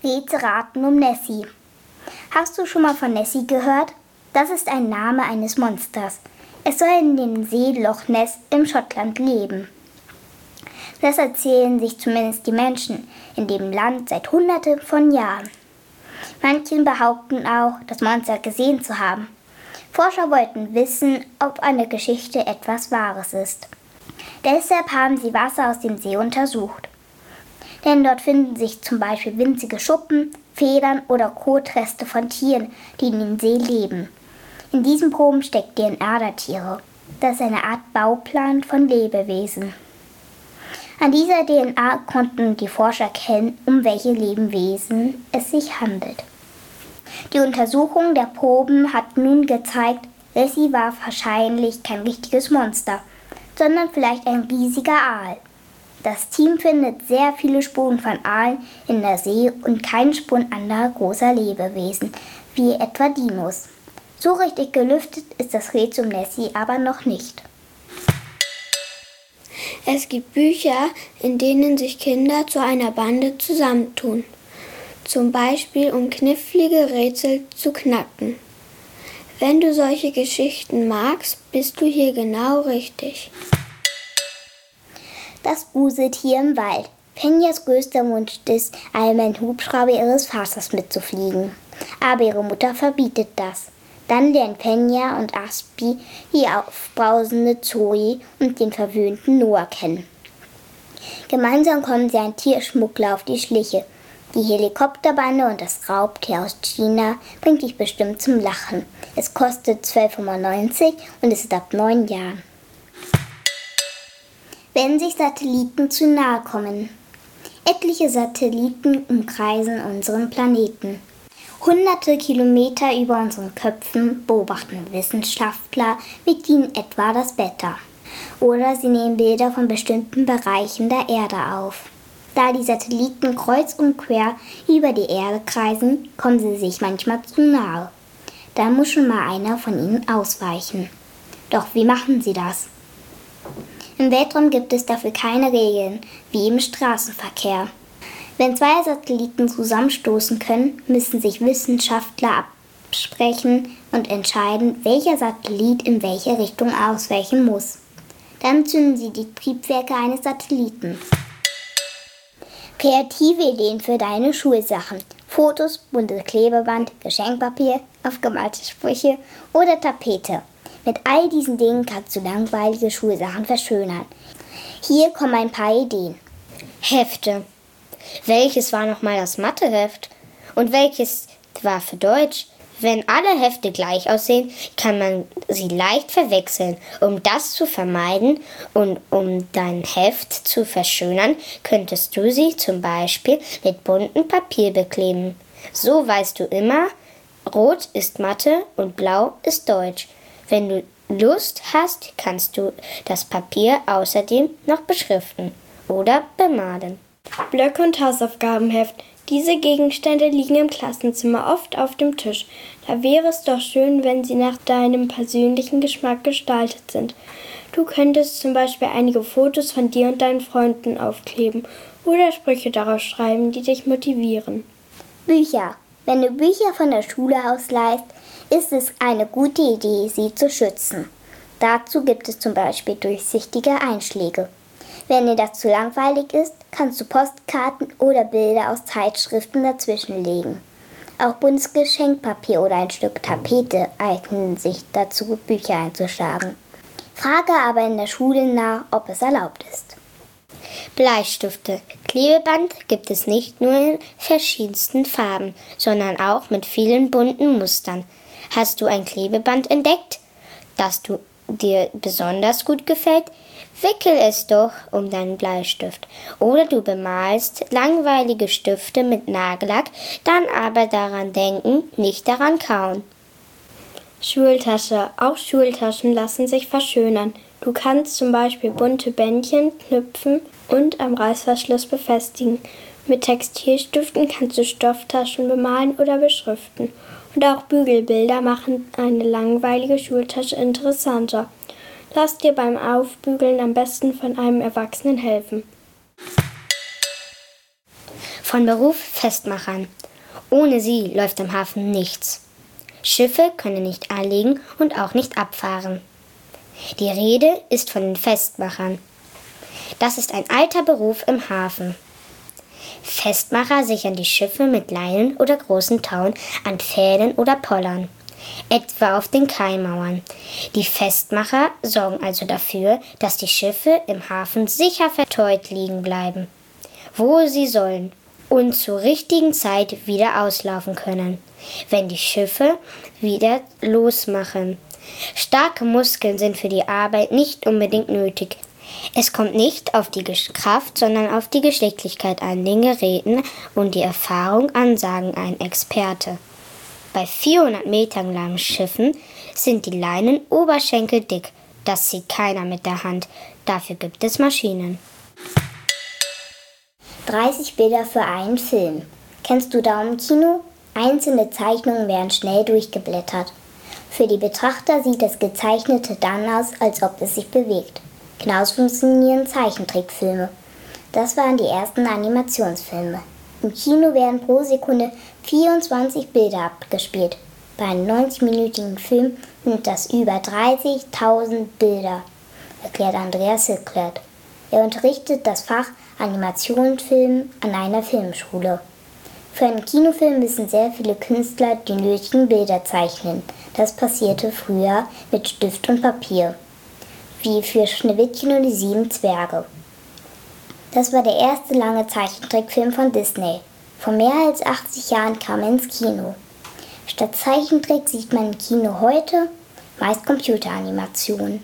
Rätselraten um Nessie. Hast du schon mal von Nessie gehört? Das ist ein Name eines Monsters. Es soll in dem See Loch Ness im Schottland leben. Das erzählen sich zumindest die Menschen in dem Land seit Hunderten von Jahren. Manche behaupten auch, das Monster gesehen zu haben. Forscher wollten wissen, ob an der Geschichte etwas Wahres ist. Deshalb haben sie Wasser aus dem See untersucht. Denn dort finden sich zum Beispiel winzige Schuppen, Federn oder Kotreste von Tieren, die in dem See leben. In diesen Proben steckt DNA der Tiere. Das ist eine Art Bauplan von Lebewesen. An dieser DNA konnten die Forscher erkennen, um welche Lebewesen es sich handelt. Die Untersuchung der Proben hat nun gezeigt, Nessie war wahrscheinlich kein richtiges Monster, sondern vielleicht ein riesiger Aal. Das Team findet sehr viele Spuren von Aalen in der See und keine Spuren anderer großer Lebewesen, wie etwa Dinos. So richtig gelüftet ist das Rätsel um Nessie aber noch nicht. Es gibt Bücher, in denen sich Kinder zu einer Bande zusammentun. Zum Beispiel, um knifflige Rätsel zu knacken. Wenn du solche Geschichten magst, bist du hier genau richtig. Das Gruseltier im Wald. Fenjas größter Wunsch ist, einmal im Hubschrauber ihres Vaters mitzufliegen. Aber ihre Mutter verbietet das. Dann lernen Fenja und Aspi die aufbrausende Zoe und den verwöhnten Noah kennen. Gemeinsam kommen sie einem Tierschmuggler auf die Schliche. Die Helikopterbande und das Raubtier aus China bringt dich bestimmt zum Lachen. Es kostet 12,95 und ist ab 9 Jahren. Wenn sich Satelliten zu nahe kommen. Etliche Satelliten umkreisen unseren Planeten. Hunderte Kilometer über unseren Köpfen beobachten Wissenschaftler mit ihnen etwa das Wetter. Oder sie nehmen Bilder von bestimmten Bereichen der Erde auf. Da die Satelliten kreuz und quer über die Erde kreisen, kommen sie sich manchmal zu nahe. Da muss schon mal einer von ihnen ausweichen. Doch wie machen sie das? Im Weltraum gibt es dafür keine Regeln, wie im Straßenverkehr. Wenn zwei Satelliten zusammenstoßen können, müssen sich Wissenschaftler absprechen und entscheiden, welcher Satellit in welche Richtung ausweichen muss. Dann zünden sie die Triebwerke eines Satelliten. Kreative Ideen für deine Schulsachen. Fotos, buntes Klebeband, Geschenkpapier, aufgemalte Sprüche oder Tapete. Mit all diesen Dingen kannst du langweilige Schulsachen verschönern. Hier kommen ein paar Ideen. Hefte. Welches war nochmal das Matheheft? Und welches war für Deutsch? Wenn alle Hefte gleich aussehen, kann man sie leicht verwechseln. Um das zu vermeiden und um dein Heft zu verschönern, könntest du sie zum Beispiel mit buntem Papier bekleben. So weißt du immer, rot ist Mathe und blau ist Deutsch. Wenn du Lust hast, kannst du das Papier außerdem noch beschriften oder bemalen. Blöcke und Hausaufgabenheft. Diese Gegenstände liegen im Klassenzimmer oft auf dem Tisch. Da wäre es doch schön, wenn sie nach deinem persönlichen Geschmack gestaltet sind. Du könntest zum Beispiel einige Fotos von dir und deinen Freunden aufkleben oder Sprüche darauf schreiben, die dich motivieren. Bücher. Wenn du Bücher von der Schule ausleihst, ist es eine gute Idee, sie zu schützen. Dazu gibt es zum Beispiel durchsichtige Einschläge. Wenn dir das zu langweilig ist, kannst du Postkarten oder Bilder aus Zeitschriften dazwischenlegen. Auch buntes Geschenkpapier oder ein Stück Tapete eignen sich dazu, Bücher einzuschlagen. Frage aber in der Schule nach, ob es erlaubt ist. Bleistifte. Klebeband gibt es nicht nur in verschiedensten Farben, sondern auch mit vielen bunten Mustern. Hast du ein Klebeband entdeckt, das dir besonders gut gefällt? Wickel es doch um deinen Bleistift. Oder du bemalst langweilige Stifte mit Nagellack, dann aber daran denken, nicht daran kauen. Schultasche. Auch Schultaschen lassen sich verschönern. Du kannst zum Beispiel bunte Bändchen knüpfen und am Reißverschluss befestigen. Mit Textilstiften kannst du Stofftaschen bemalen oder beschriften. Und auch Bügelbilder machen eine langweilige Schultasche interessanter. Lass dir beim Aufbügeln am besten von einem Erwachsenen helfen. Von Beruf Festmachern. Ohne sie läuft am Hafen nichts. Schiffe können nicht anlegen und auch nicht abfahren. Die Rede ist von den Festmachern. Das ist ein alter Beruf im Hafen. Festmacher sichern die Schiffe mit Leinen oder großen Tauen an Pfählen oder Pollern, etwa auf den Kaimauern. Die Festmacher sorgen also dafür, dass die Schiffe im Hafen sicher verteut liegen bleiben, wo sie sollen, und zur richtigen Zeit wieder auslaufen können, wenn die Schiffe wieder losmachen. Starke Muskeln sind für die Arbeit nicht unbedingt nötig. Es kommt nicht auf die Kraft, sondern auf die Geschicklichkeit an den Geräten und die Erfahrung an, sagen ein Experte. Bei 400 Metern langen Schiffen sind die Leinen oberschenkeldick. Das sieht keiner mit der Hand. Dafür gibt es Maschinen. 30 Bilder für einen Film. Kennst du Daumenkino? Einzelne Zeichnungen werden schnell durchgeblättert. Für die Betrachter sieht das Gezeichnete dann aus, als ob es sich bewegt. Genauso funktionieren Zeichentrickfilme. Das waren die ersten Animationsfilme. Im Kino werden pro Sekunde 24 Bilder abgespielt. Bei einem 90-minütigen Film sind das über 30.000 Bilder, erklärt Andreas Hilkert. Er unterrichtet das Fach Animationsfilm an einer Filmschule. Für einen Kinofilm müssen sehr viele Künstler die nötigen Bilder zeichnen. Das passierte früher mit Stift und Papier, wie für Schneewittchen und die 7 Zwerge. Das war der erste lange Zeichentrickfilm von Disney. Vor mehr als 80 Jahren kam er ins Kino. Statt Zeichentrick sieht man im Kino heute meist Computeranimationen.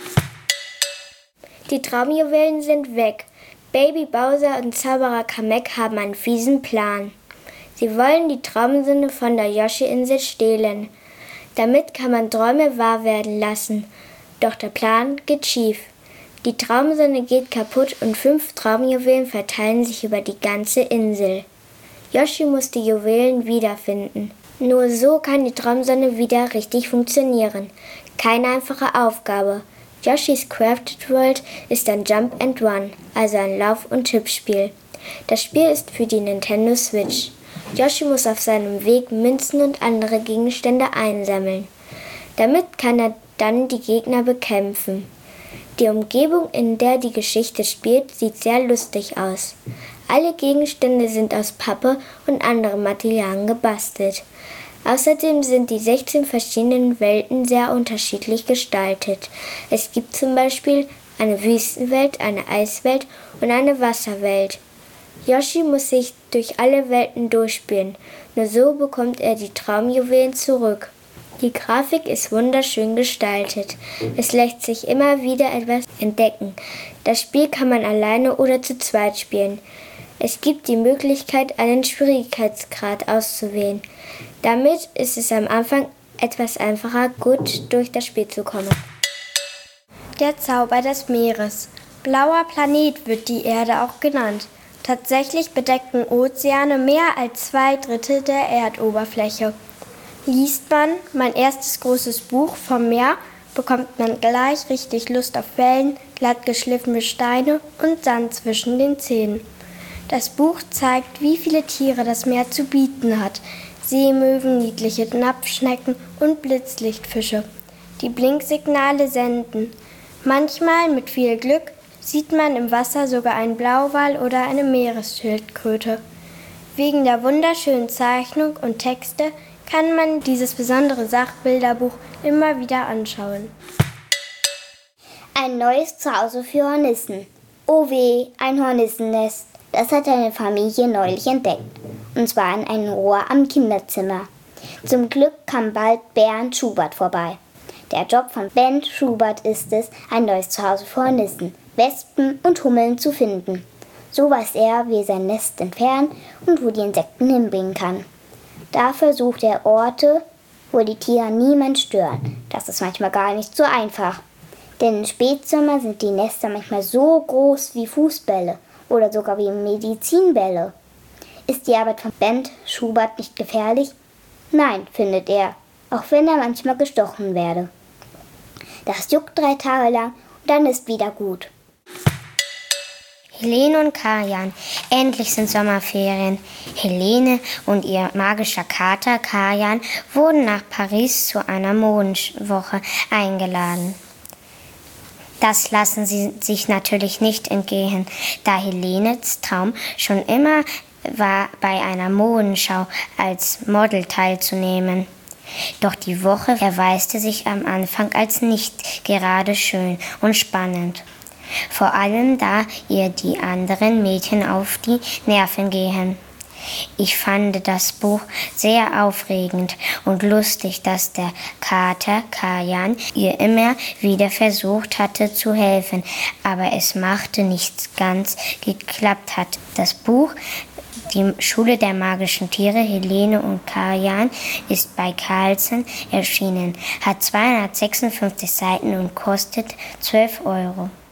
Die Traumjuwelen sind weg. Baby Bowser und Zauberer Kamek haben einen fiesen Plan. Sie wollen die Traumsinne von der Yoshi-Insel stehlen. Damit kann man Träume wahr werden lassen. Doch der Plan geht schief. Die Traumsonne geht kaputt und 5 Traumjuwelen verteilen sich über die ganze Insel. Yoshi muss die Juwelen wiederfinden. Nur so kann die Traumsonne wieder richtig funktionieren. Keine einfache Aufgabe. Yoshi's Crafted World ist ein Jump and Run, also ein Lauf- und Tippspiel. Das Spiel ist für die Nintendo Switch. Yoshi muss auf seinem Weg Münzen und andere Gegenstände einsammeln. Damit kann er dann die Gegner bekämpfen. Die Umgebung, in der die Geschichte spielt, sieht sehr lustig aus. Alle Gegenstände sind aus Pappe und anderen Materialien gebastelt. Außerdem sind die 16 verschiedenen Welten sehr unterschiedlich gestaltet. Es gibt zum Beispiel eine Wüstenwelt, eine Eiswelt und eine Wasserwelt. Yoshi muss sich durch alle Welten durchspielen, nur so bekommt er die Traumjuwelen zurück. Die Grafik ist wunderschön gestaltet. Es lässt sich immer wieder etwas entdecken. Das Spiel kann man alleine oder zu zweit spielen. Es gibt die Möglichkeit, einen Schwierigkeitsgrad auszuwählen. Damit ist es am Anfang etwas einfacher, gut durch das Spiel zu kommen. Der Zauber des Meeres. Blauer Planet wird die Erde auch genannt. Tatsächlich bedecken Ozeane mehr als 2/3 der Erdoberfläche. Liest man mein erstes großes Buch vom Meer, bekommt man gleich richtig Lust auf Wellen, glatt geschliffene Steine und Sand zwischen den Zähnen. Das Buch zeigt, wie viele Tiere das Meer zu bieten hat. Seemöwen, niedliche Napfschnecken und Blitzlichtfische. Die Blinksignale senden. Manchmal, mit viel Glück, sieht man im Wasser sogar einen Blauwal oder eine Meeresschildkröte. Wegen der wunderschönen Zeichnung und Texte kann man dieses besondere Sachbilderbuch immer wieder anschauen. Ein neues Zuhause für Hornissen. Oh weh, ein Hornissennest. Das hat eine Familie neulich entdeckt. Und zwar in einem Rohr am Kinderzimmer. Zum Glück kam bald Bernd Schubert vorbei. Der Job von Bernd Schubert ist es, ein neues Zuhause für Hornissen, Wespen und Hummeln zu finden. So weiß er, wie er sein Nest entfernen und wo die Insekten hinbringen kann. Dafür sucht er Orte, wo die Tiere niemand stören. Das ist manchmal gar nicht so einfach. Denn im Spätsommer sind die Nester manchmal so groß wie Fußbälle oder sogar wie Medizinbälle. Ist die Arbeit von Bernd Schubert nicht gefährlich? Nein, findet er, auch wenn er manchmal gestochen werde. Das juckt 3 Tage lang und dann ist wieder gut. Helene und Karajan, endlich sind Sommerferien. Helene und ihr magischer Kater Karajan wurden nach Paris zu einer Modenwoche eingeladen. Das lassen sie sich natürlich nicht entgehen, da Helenes Traum schon immer war, bei einer Modenschau als Model teilzunehmen. Doch die Woche erweiste sich am Anfang als nicht gerade schön und spannend. Vor allem, da ihr die anderen Mädchen auf die Nerven gehen. Ich fand das Buch sehr aufregend und lustig, dass der Kater Karajan ihr immer wieder versucht hatte zu helfen, aber es machte nicht ganz geklappt hat. Das Buch Die Schule der magischen Tiere, Helene und Karajan, ist bei Carlsen erschienen, hat 256 Seiten und kostet 12 Euro.